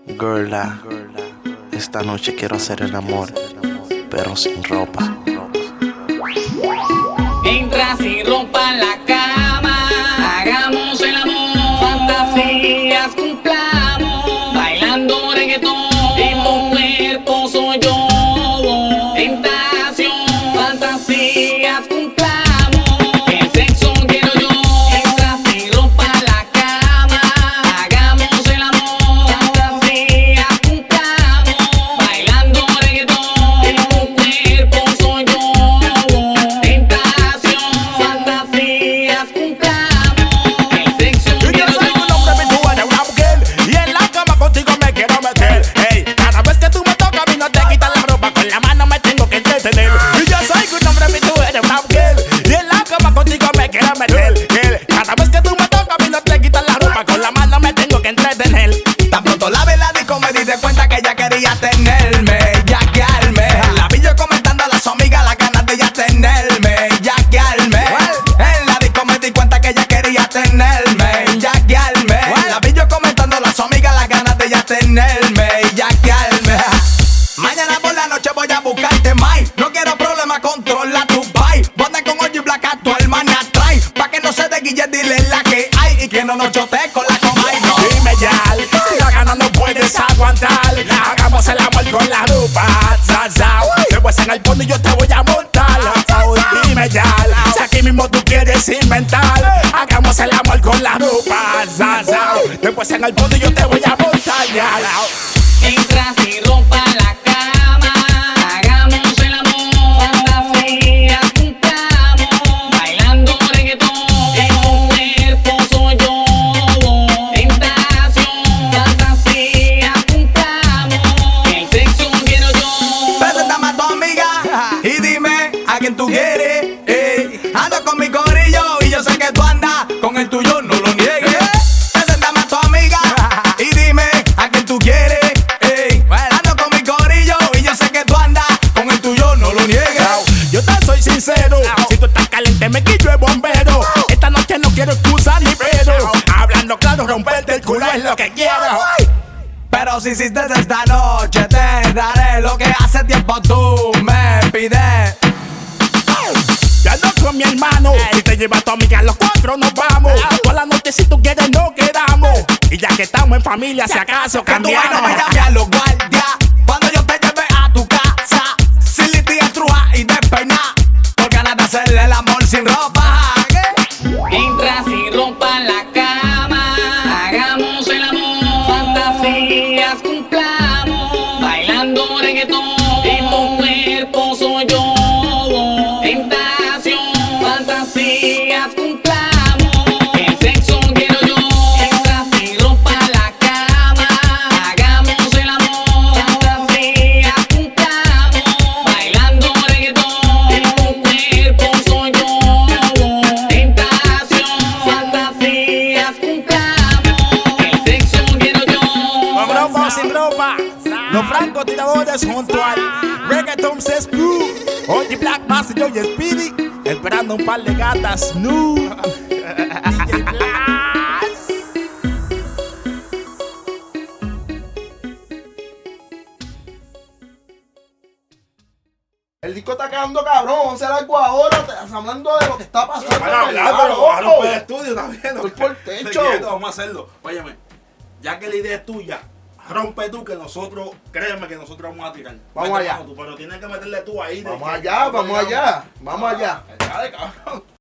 Girla, esta noche quiero hacer el amor, pero sin ropa. Entra sin ropa en la cama, hagamos el amor, fantasías cumplamos, bailando reggaetón, en tu cuerpo soy yo, tentación, fantasías cumplamos, el sexo quiero yo. Entra sin ropa en la cama, hagamos el amor, fantasías cumplamos, bailando reggaetón, en tu cuerpo soy yo. Cada vez que tú me tocas, a mí no te quitas la ropa, con la mano me tengo que entretener. Tan pronto la vela disco me di de cuenta que ella quería tenerme, yaquearme. La vi yo comentando a las amigas las ganas de ella tenerme, yaquearme. En la disco me di cuenta que ella quería tenerme, yaquearme. La vi yo comentando a las amigas las ganas de ella tenerme, yaquearme. Mañana por la noche voy a buscarte más. No quiero problemas, controla tu vibe. Ponte con Oji Black a tu hermana trae, pa' que no se desguille, dile la que hay y que no nos chote con la comay. No. Dime ya, si la gana no puedes aguantar, hagamos el amor con la ropa. Te voy en el fondo y yo te voy a montar. Dime ya, si aquí mismo tú quieres inventar, hagamos el amor con la ropa. Después en el fondo y yo te voy a montar. Entra sin ropa en la cama, hagamos el amor, fantasías cumplamos, bailando reggaetón, en tu cuerpo soy yo, tentación, fantasías cumplamos, el sexo quiero yo. Preséntame a tu amiga y dime a quién tú quieres. Ando con mi corillo y yo sé que tú andas con el tuyo, no lo niegues. Preséntame a tu amiga y dime a quién tú quieres. Ando con mi corillo y yo sé que tú andas con el tuyo, no lo niegues. Yo te soy sincero, si tú estás caliente me quillo el bombero. Esta noche no quiero excusa ni pero, hablando claro, romperte el culo es lo que quiero. Pero si hiciste esta noche te daré lo que hace tiempo tú me pides. Ya ando con mi hermano, si te llevas a tu amiga los cuatro nos vamos. Toda la noche si tú quieres nos quedamos, y ya que estamos en familia si acaso cambiamos. Que tu vaina me llame a los guardias cuando yo te lleve a tu casa, sin litia, truja y despeinar, por ganas de hacerle el amor sin ropa. Entra sin ropa en la cama, hagamos el amor, fantasías cumplamos, bailando reggaetón, en tu cuerpo soy yo, tentación, fantasías cumplamos, el sexo quiero yo. Entra sin ropa en la cama, hagamos el amor, fantasías cumplamos, bailando reggaetón, en tu cuerpo soy yo, tentación, fantasías cumplamos, el sexo quiero yo. Con ropa o sin ropa, los francotiradores junto al reggaeton se screw. Oji Black, Master Joe y Speedy, esperando un par de gatas nu. DJ Blas. El disco está quedando cabrón, vamos a hacer algo ahora, hablando de lo que está pasando. Van a hablar, pero vamos por el estudio también. Voy por el techo. Vamos a hacerlo. Óyeme, ya que la idea es tuya, rompe tú que nosotros, créeme que nosotros vamos a tirar. Vamos Métete allá. tú, pero tienes que meterle tú ahí. Vamos allá, vamos allá, vamos allá. Dale, cabrón.